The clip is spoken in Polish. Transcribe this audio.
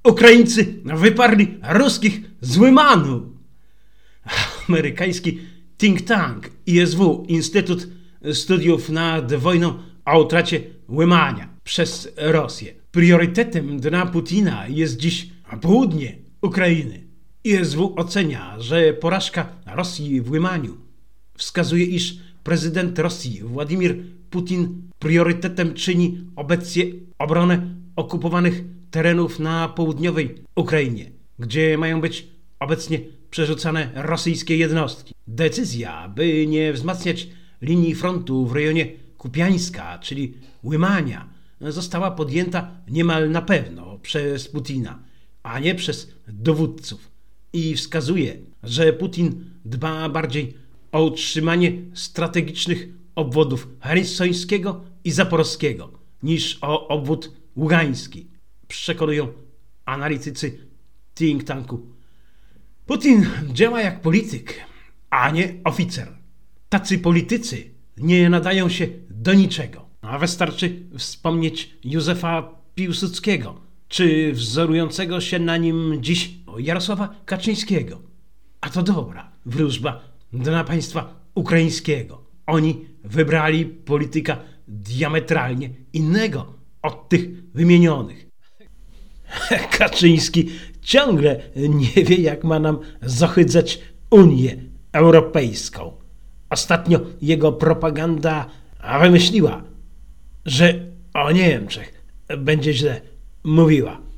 Ukraińcy wyparli ruskich z Łymanu. Amerykański think tank ISW, Instytut Studiów nad Wojną o utracie Łymania przez Rosję. Priorytetem dla Putina jest dziś południe Ukrainy. ISW ocenia, że porażka Rosji w Łymaniu wskazuje, iż prezydent Rosji Władimir Putin priorytetem czyni obecnie obronę okupowanych terenów na południowej Ukrainie, gdzie mają być obecnie przerzucane rosyjskie jednostki. Decyzja, by nie wzmacniać linii frontu w rejonie Kupiańska, czyli Łymania, została podjęta niemal na pewno przez Putina, a nie przez dowódców i wskazuje, że Putin dba bardziej o utrzymanie strategicznych obwodów chersońskiego i zaporowskiego niż o obwód ługański, przekonują analitycy think tanku. Putin działa jak polityk, a nie oficer. Tacy politycy nie nadają się do niczego. A wystarczy wspomnieć Józefa Piłsudskiego, czy wzorującego się na nim dziś Jarosława Kaczyńskiego. A to dobra wróżba dla państwa ukraińskiego. Oni wybrali polityka diametralnie innego od tych wymienionych. Kaczyński ciągle nie wie, jak ma nam zohydzać Unię Europejską. Ostatnio jego propaganda wymyśliła, że o Niemczech będzie źle mówiła.